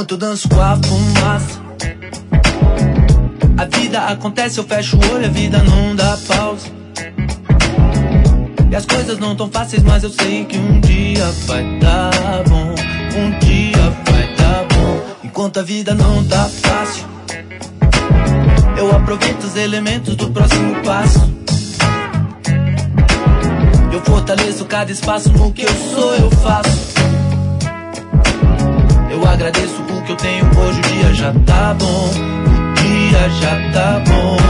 Enquanto eu danço com a fumaça, a vida acontece, eu fecho o olho, a vida não dá pausa. E as coisas não tão fáceis, mas eu sei que um dia vai dar bom. Um dia vai dar bom. Enquanto a vida não tá fácil, eu aproveito os elementos do próximo passo. Eu fortaleço cada espaço, no que eu sou eu faço. Eu agradeço o que eu tenho hoje, o dia já tá bom. O dia já tá bom.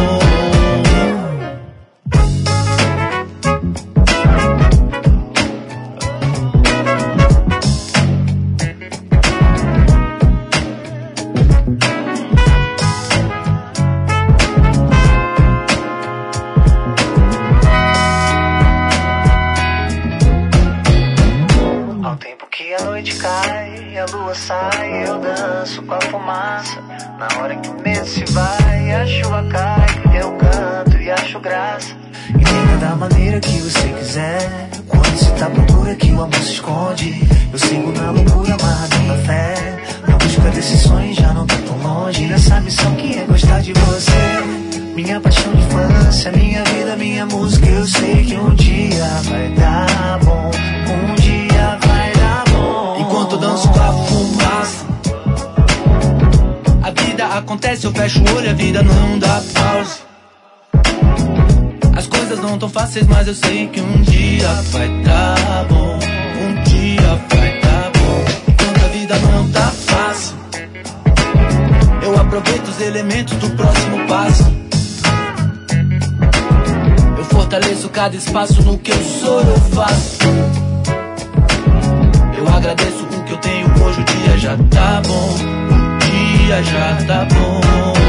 A noite cai, a lua sai, eu danço com a fumaça. Na hora que o medo se vai, a chuva cai, eu canto e acho graça. Entenda da maneira que você quiser. Quando você tá à procura que o amor se esconde, eu sigo na loucura, amarrado na fé. Na busca desse sonho já não tô tão longe. Nessa missão que é gostar de você. Minha paixão de infância, minha vida, minha música. Eu sei que um dia vai dar bom. Um dia vai dar bom. Enquanto eu danço com a fumaça, a vida acontece, eu fecho o olho, a vida não dá pausa. As coisas não tão fáceis, mas eu sei que um dia vai dar bom. Um dia vai dar bom. Enquanto a vida não tá fácil, eu aproveito os elementos do próximo passo. Eu fortaleço cada espaço, no que eu sou eu faço. Eu agradeço o que eu tenho hoje, o dia já tá bom. O dia já tá bom.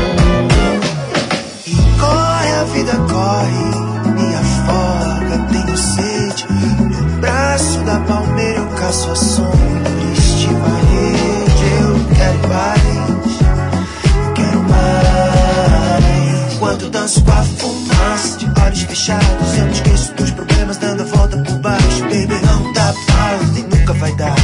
E corre, a vida corre, me afoga, tenho sede. No braço da palmeira eu caço a sombra, triste parede. Eu quero mais, eu quero mais. Enquanto danço com a fumaça, de olhos fechados, eu me esqueço dos problemas, dando a volta por baixo. Baby, não dá pausa e nunca vai dar.